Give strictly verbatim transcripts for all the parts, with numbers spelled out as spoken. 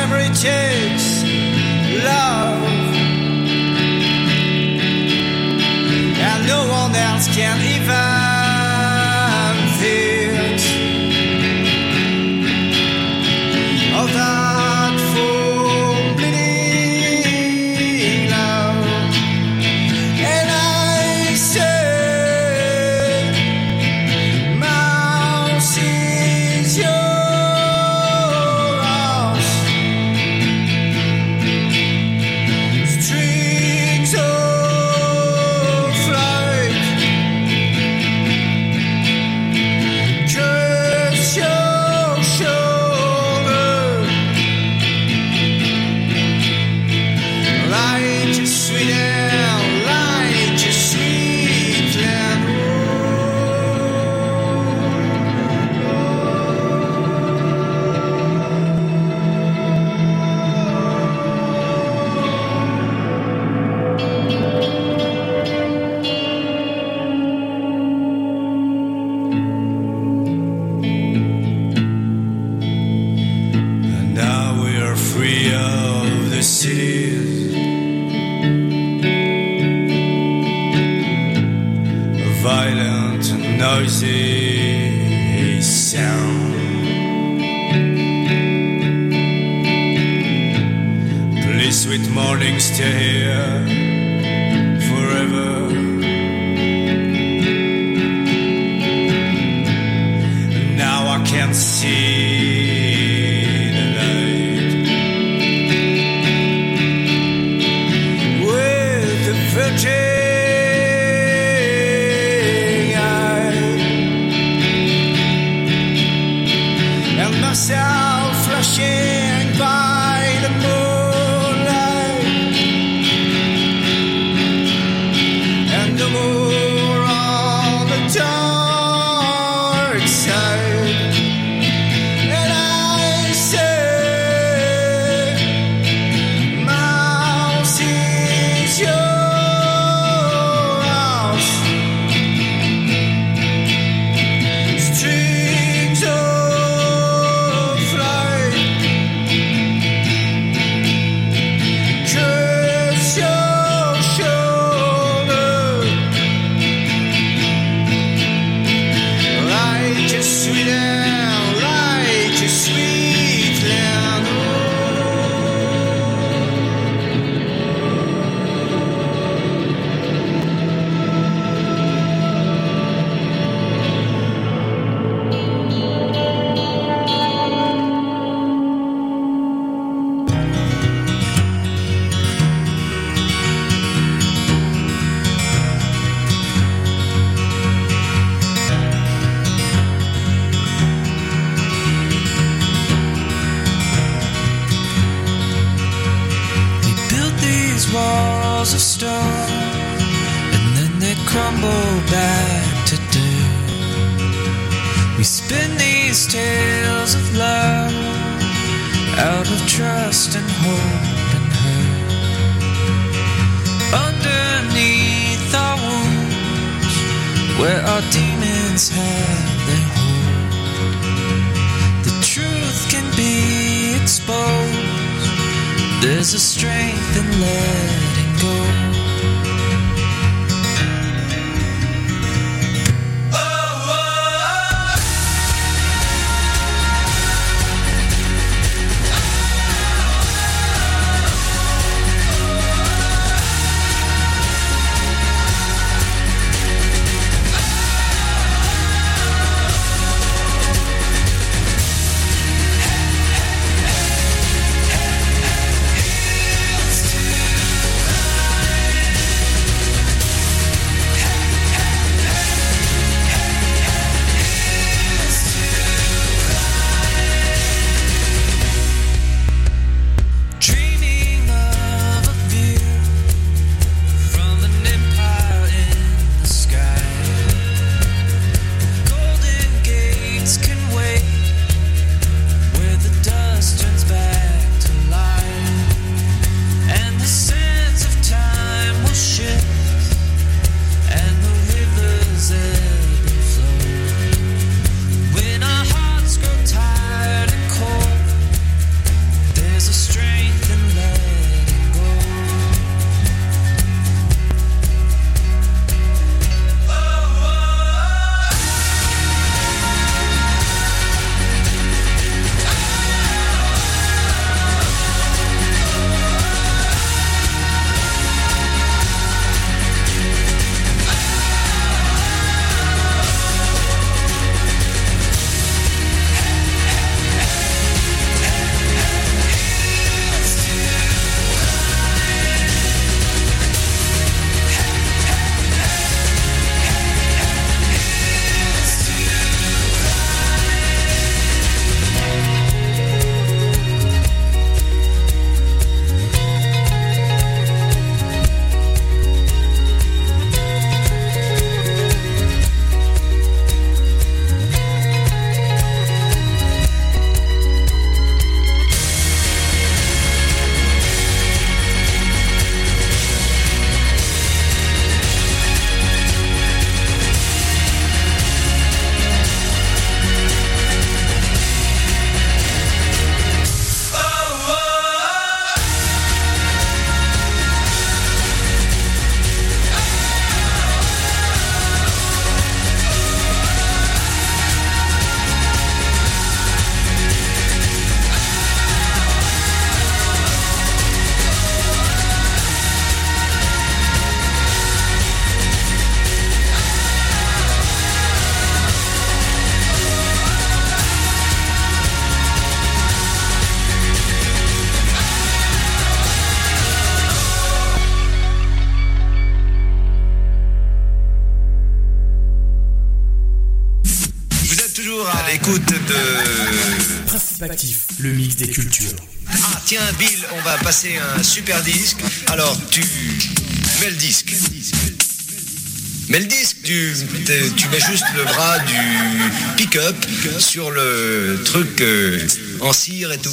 whatever it takes, love, and no one else can even fix all that full bleeding love. And I say, mouse is your noisy sound. Please, sweet morning, stay here forever. Now I can see the light with the virgin. Myself flashing by the moonlight, and no more on the dark side. And I say, mouse is your house. Strings of walls of stone, and then they crumble back to dirt. We spin these tales of love out of trust and hope and hurt. Underneath our wounds, where our demons have their hold, the truth can be exposed. There's a strength in letting go. Heels to écoute de... Principe Actif, le mix des cultures. Ah tiens Bill, on va passer un super disque. Alors tu mets le disque. Mais le disque, tu, tu mets juste le bras du pick-up sur le truc euh, en cire et tout.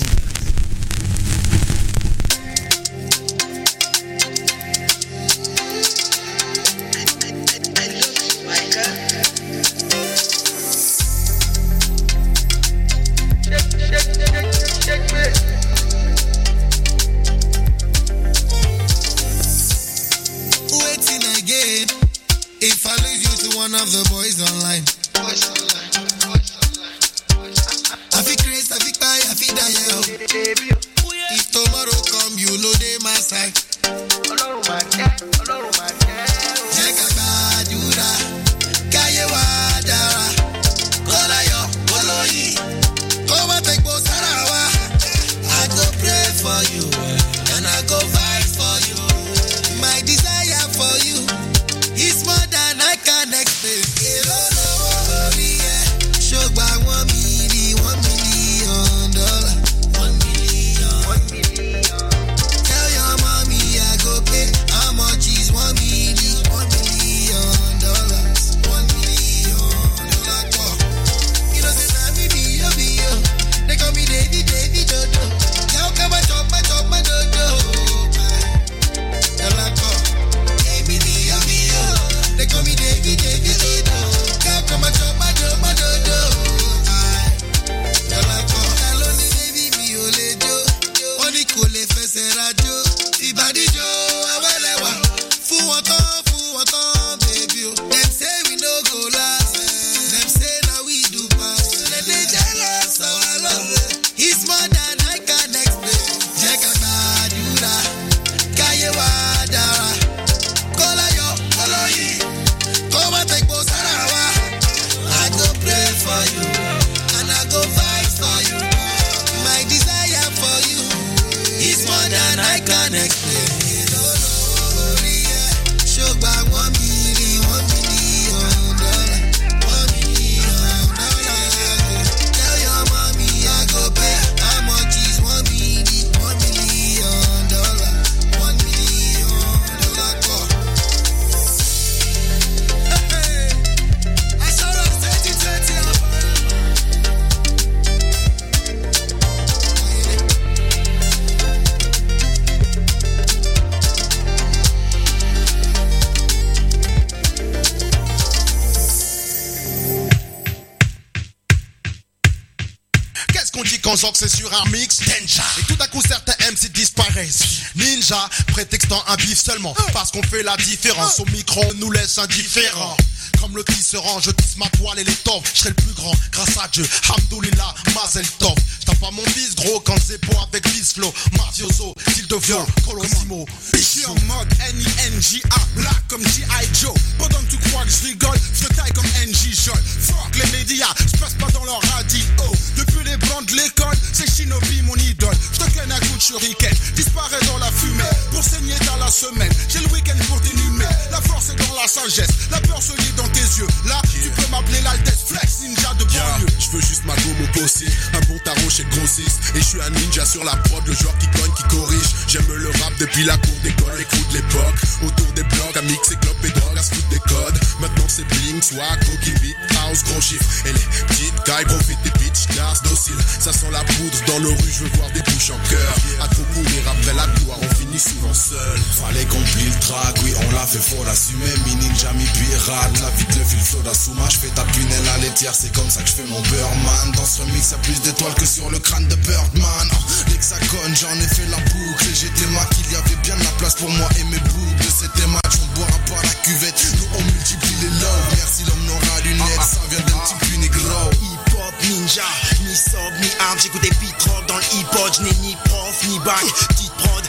C'est sur un mix Ninja. Et tout à coup certains M C disparaissent. Ninja, prétextant un bif seulement parce qu'on fait la différence. Au micro on nous laisse indifférents. Comme le tisserand, je tisse ma toile et l'étoffe. Je serai le plus grand grâce à Dieu. Hamdoulillah, Mazel Tov. J'tape pas mon bis gros quand c'est beau avec bis flow. Mafioso, style de flow, Colosimo. Je suis en mode N I N J A, black comme G I Joe. Pendant que tu crois que je rigole, je te taille comme N J Joel. Fuck les médias, je passe pas dans leur radio. Depuis les blancs de l'école, c'est Shinobi mon idole. Je te claque un coup de shuriken, disparaît dans la fumée. Pour saigner dans la semaine, j'ai le week-end pour t'inhumer. La force est dans la sagesse, la peur se lit dans tes yeux. Là, tu peux m'appeler l'Altesse, flex ninja de banlieue. Je veux juste ma gomme au possi, un bon tarot chez Grossiste. Et je suis un ninja sur la prod, le genre qui cogne, qui corrige. J'aime le rap depuis la cour d'école, les coups de l'époque. Autour des blocs, à mixer clope et drogue, à se foutre des codes. Maintenant c'est bling, swag, coquille, beat, house, gros chiffre. Et les petites cailles profitent des bitches, classe, docile. Ça sent la poudre dans nos rues, je veux voir des bouches en cœur. À trop courir après la gloire, on finit souvent seul. Fallait qu'on plie le track, oui on l'a fait, faut l'assumer. Mi ninja, mi pirate, la vite le fil soda sous ma. J'fais ta punelle à laitière, c'est comme ça que j'fais mon beurre man. Dans ce remix y'a plus d'étoiles que sur le crâne de Birdman. Oh, l'hexagone, j'en ai fait la boucle. Et j'étais maquille, il y avait bien de la place pour moi et mes boucles. C'était match, on boira pas la cuvette. Nous on multiplie les loves. Merci l'homme n'aura lunettes, ça vient d'un petit plus négro. Hip-hop ninja, ni sob, ni hard. J'écoute des beat rock dans le hip-hop. J'n'ai ni prof, ni bac, petite prod.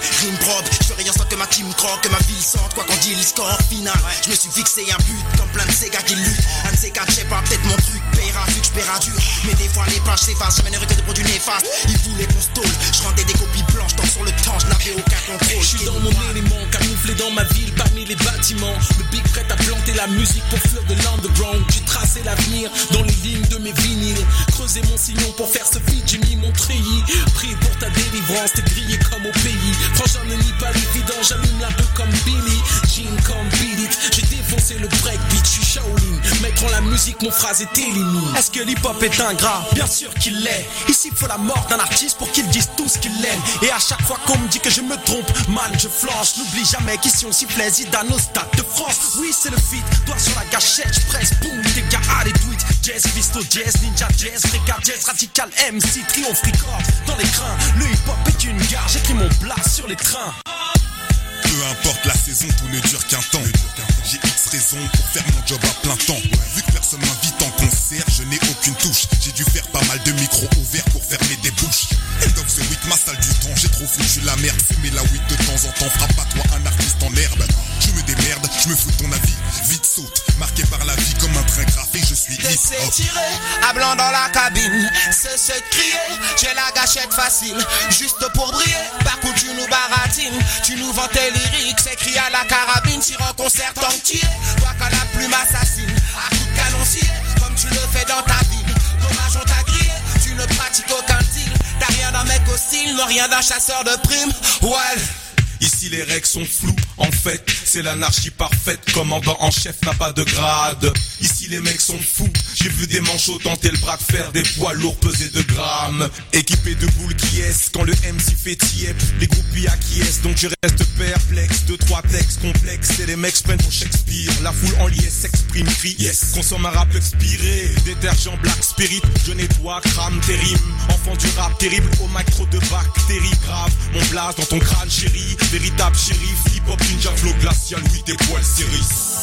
rime propre. Je fais rien sans que ma team croque, que ma ville sente. Quoi qu'on dit, le score final. Je me suis fixé un but comme plein de ces gars qui luttent. Un de ces gars, je sais pas, peut-être mon truc paiera vu que je paiera dur. Mais des fois les pages s'effacent, jamais n'aurais que des produits néfastes. Ils voulaient qu'on se tôle, je rendais des copies blanches. Tant sur le temps, je n'avais aucun contrôle. Je suis dans mon élément, camouflé dans ma ville parmi les bâtiments. Le big prêt à planter la musique pour fuir de l'underground. J'ai tracé l'avenir dans les lignes de mes vinyles. Creusé mon sillon pour faire ce feat, j'ai mis mon treillis. Prie pour ta délivrance, t'es grillé comme au pays. Franchement, ne nie pas l'évident, j'allume la peu comme Billy Jean comme Beat It, j'ai défoncé le breakbeat. Je suis Shaolin, mettre en la musique, mon phrase est éliminée. Est-ce que l'hip-hop est ingrat? Bien sûr qu'il l'est. Ici faut la mort d'un artiste pour qu'il dise tout ce qu'il aime. Et à chaque fois qu'on me dit que je me trompe, man je flanche. N'oublie jamais qu'ici on sifflait Zidane au stade de France. Oui c'est le feat, doigt sur la gâchette, je presse, boum, les gars, allez do it. Jazz, Visto, jazz, ninja, jazz, reggae, jazz, radical, M C, triomphe, record. Dans les crins, le hip-hop est une gare, j'écris mon blast sur les trains. Peu importe la saison, tout ne dure qu'un temps. J'ai X raisons pour faire mon job à plein temps. Vu que personne m'invite en concert, je n'ai aucune touche. J'ai dû faire pas mal de micros ouverts pour fermer des bouches. End of the week, ma salle du temps, j'ai trop foutu la merde. Fumer la weed de temps en temps, frappe à toi un artiste en herbe. Je me démerde, je me fous de ton avis, vite saute. Marqué par la vie comme un train graffé, je suis hip hop. Tiré, à blanc dans la cabine, c'est ce crier. J'ai la gâchette facile, juste pour briller. Par contre tu nous baratines, tu nous vends tes lyriques. C'est écrit à la carabine, tire en concert tant que tu es. Toi quand la plume assassine, à coup de canon scié, comme tu le fais dans ta ville. Dommage on t'a grillé, tu ne pratiques aucun deal. T'as rien d'un mec hostile, non rien d'un chasseur de primes. Ouais. Ici les règles sont floues, en fait, c'est l'anarchie parfaite. Commandant en chef n'a pas de grade. Ici les mecs sont fous, j'ai vu des manchots tenter le bras de fer, des poids lourds pesés de grammes. Équipés de boules qui est quand le M C fait tiep, les groupies acquiescent, donc je reste perplexe. Deux, trois textes complexes, et les mecs se prennent pour Shakespeare. La foule en liesse s'exprime, crie, yes. Consomme un rap expiré, détergent Black Spirit. Je nettoie, crame tes rimes, enfant du rap terrible. Au mic trop de bactéries graves, mon blast dans ton crâne chéri. Véritable shérif, hip-hop, ninja, flow glacial, oui, tes poils cérissent.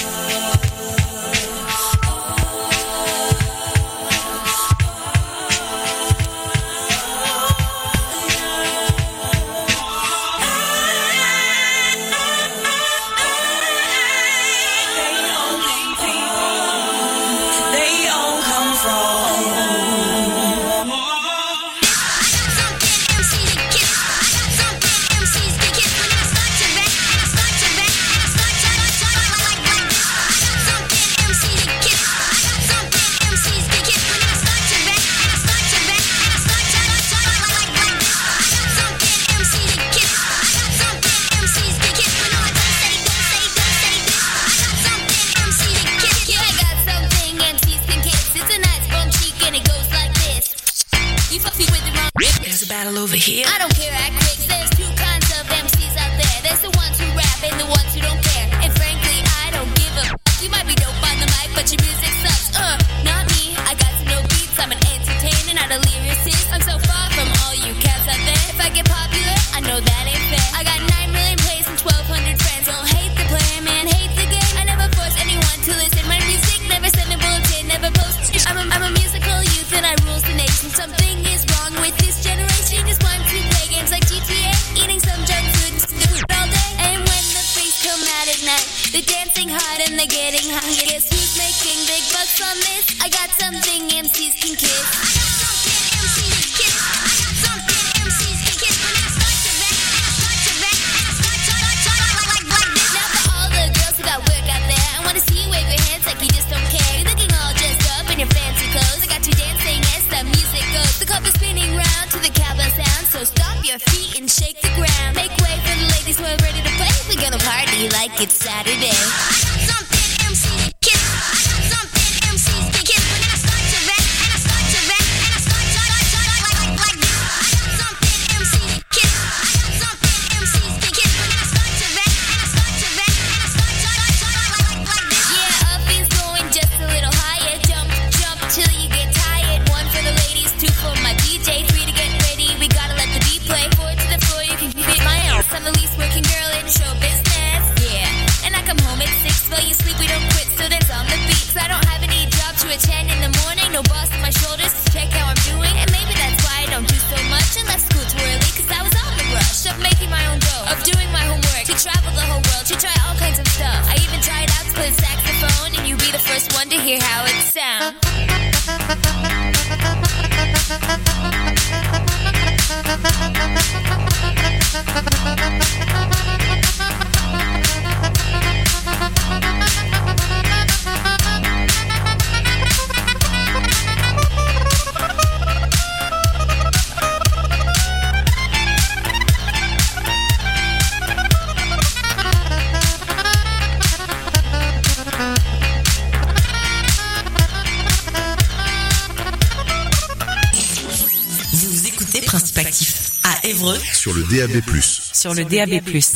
Over here. I don't care, act quick. There's two kinds of M Cs out there. There's the ones who rap and the ones who don't care. And frankly, I don't give a f- You might be dope on the mic, but your music sucks. Uh, not me. I got to know beats. I'm an entertainer, not a lyricist. I'm so far from all you cats out there. If I get popular, I know that ain't fair. I got nine million plays and twelve hundred friends. Don't hate the player, man, hate the game. I never force anyone to listen. My music never send a bulletin, never post. I'm a, I'm a musical youth and I rules the nation. Something is wrong with this generation. Just want to play games like G T A, eating some junk food and do it all day. And when the freaks come out at night, they're dancing hard and they're getting high. Guess who's making big bucks on this? I got something M Cs can kiss. Now for all the girls who got work out there, I wanna see you wave your hands like you just don't care. You're looking all dressed up in your fancy clothes. I got you dancing as the music goes. The club is spinning round to the cowbell sound, so stop your feet and shake the ground. Make way for the ladies who are ready to play. We're gonna party like it's Saturday. Something M C kiss, something M C kiss. When I start to rap, and I start to rap, and I start to like like like this. Something M C kiss, something M C kiss. When I start to rap, and I start to rap, and I start to like like like this. Yeah, up is going just a little higher. Jump, jump till you get tired. One for the ladies, two for my D J, three to get ready. We gotta let the beat play. Four to the floor, you can beat my ass. I'm the least working girl in show business. Yeah, and I come home at six principe actif. À Évreux. Sur le D A B plus. Sur le D A B plus.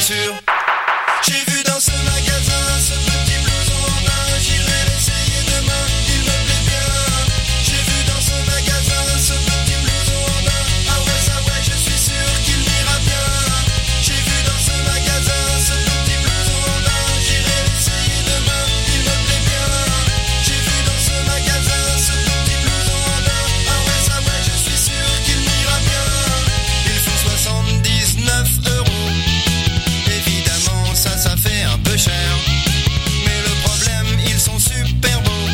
sûr. J'ai vu dans ce magasin ce petit blouson en main, j'irai l'essayer demain, il me plaît bien. J'ai vu dans ce magasin ce petit blouson en main, ah ouais ça ouais je suis sûr qu'il m'ira bien. J'ai vu dans ce magasin ce petit blouson en main, j'irai l'essayer demain, il me plaît bien. J'ai vu dans ce magasin ce petit blouson en main, ah ouais ça ouais je suis sûr qu'il m'ira bien. Ils font soixante-dix-neuf euros, évidemment ça ça fait un peu cher. Mais le problème ils sont super beaux,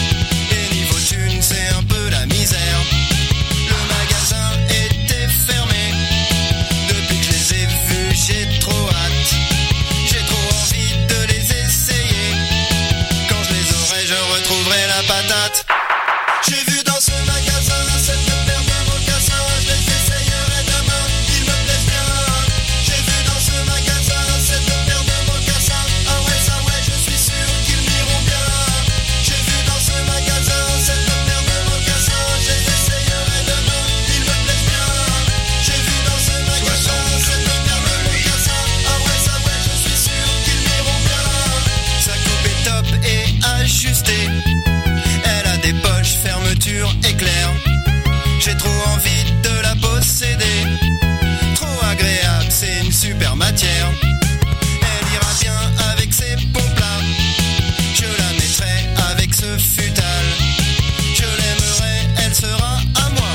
et niveau thune c'est un peu la misère. Le magasin était fermé, depuis que je les ai vus j'ai trop hâte. J'ai trop envie de les essayer, quand je les aurai je retrouverai la patate. J'ai vu dans ce magasin cette paire de mocassins, je les essayerai demain, ils me plaisent bien. J'ai vu dans ce magasin cette paire de mocassins, ah ouais ça ouais je suis sûr qu'ils m'iront bien. J'ai vu dans ce magasin cette paire de mocassins, je les essayerai demain, ils me plaisent bien. J'ai vu dans ce magasin cette paire de mocassins, ah ouais ça ouais je suis sûr qu'ils m'iront bien. Sa coupe est top et ajustée, elle a des poches, fermeture éclair. J'ai trop envie de la posséder, trop agréable, c'est une super matière. Elle ira bien avec ses pompes là, je la mettrai avec ce futal. Je l'aimerai, elle sera à moi,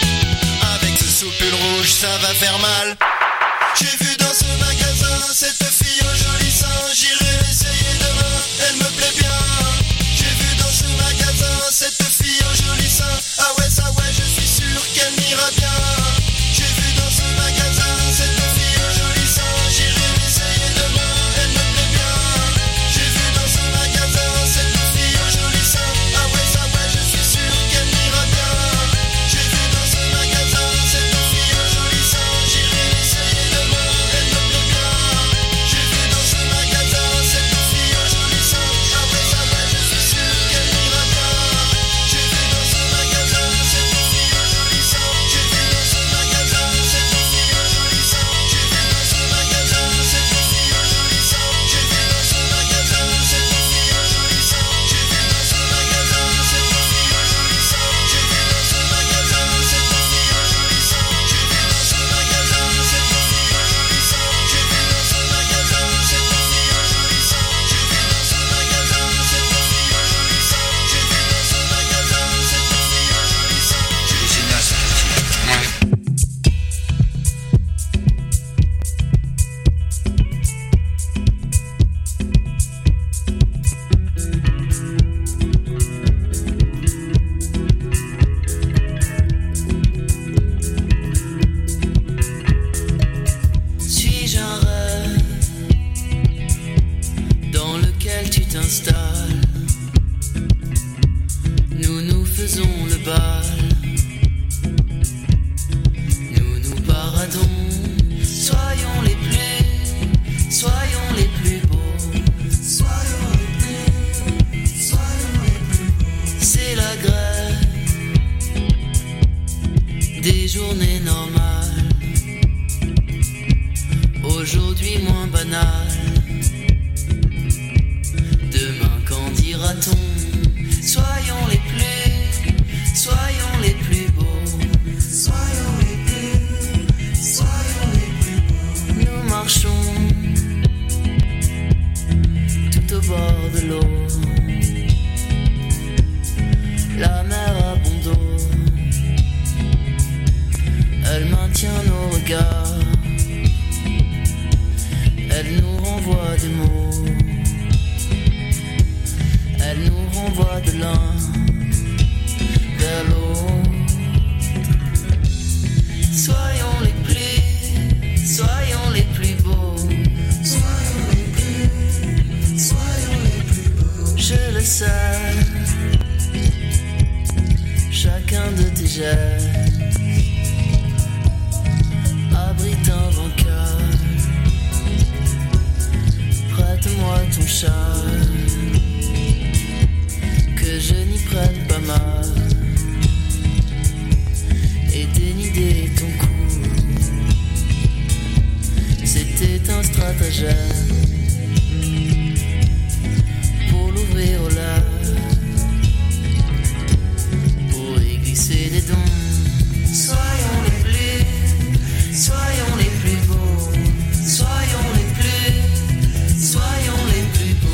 avec ce soupule rouge ça va faire mal. J'ai vu dans ce magasin cette fille au joli sein, j'irai l'essayer demain, elle me plaît bien. J'ai vu dans ce magasin cette fille au joli sein, ah ouais ça ouais je suis sûr qu'elle m'ira bien. J'ai vu dans ce magasin cette fille au joli sein, j'irai l'essayer demain, elle me plaît bien. J'ai vu dans ce magasin cette fille au joli sein, ah ouais ça ouais je suis sûr qu'elle m'ira bien. J'ai vu dans ce magasin cette fille au joli sein, j'irai l'essayer demain, elle me plaît bien. J'ai vu dans ce magasin cette fille au joli sein, ah ouais ça ouais je suis sûr qu'elle m'ira bien. J'ai vu dans ce magasin cette fille au joli sein, j'ai vu dans ce magasin cette fille au joli sein, j'ai vu dans ce magasin cette fille au joli sein, j'ai vu dans ce magasin cette fille au joli sein, j'ai vu dans ce magasin cette fille au joli sein, j'ai vu dans ce magasin cette fille au joli sein, j'ai vu dans ce magasin cette fille au joli sein, j'ai vu dans ce magasin cette fille au joli sein, j'ai vu dans ce magasin cette fille au joli sein, j'ai vu dans ce magasin cette fille au joli sein. J'ai des gymnastes. Ouais. Suis-je un rêve dans lequel tu t'installes? Nous nous faisons le bal, nous nous paradons. Soyons les plus, soyons les plus beaux, soyons les plus, soyons les plus beaux. C'est la grève des journées normales, aujourd'hui moins banal. Demain qu'en dira-t-on? Soyons les plus, soyons les plus beaux, soyons les plus, soyons les plus beaux. Nous marchons tout au bord de l'eau, la mer à bon dos, elle maintient nos regards, elle nous renvoie des mots, elle nous renvoie de l'un vers l'autre. Soyons les plus, soyons les plus beaux, soyons les plus, soyons les plus beaux. Je le sais, chacun de tes gestes abrite un vainqueur. Prête-moi ton châle, que je n'y prenne pas mal, et dénider ton cou. C'était un stratagème. partageur pour l'ouvrir au large, pour y glisser des dons. Soyons les plus, soyons les plus beaux, soyons les plus, soyons les plus beaux.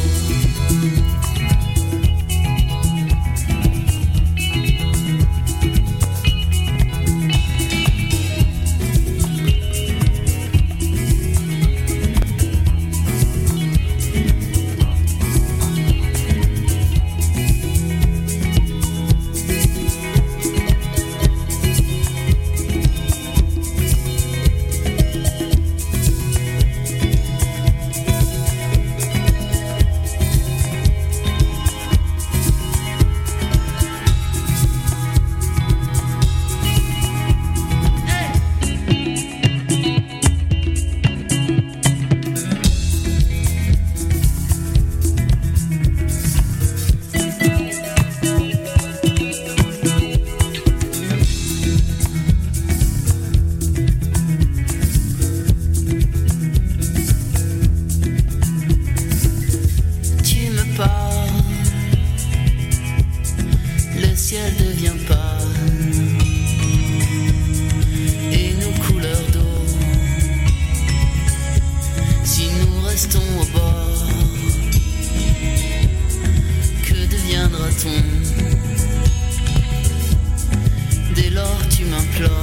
Dès lors tu m'implores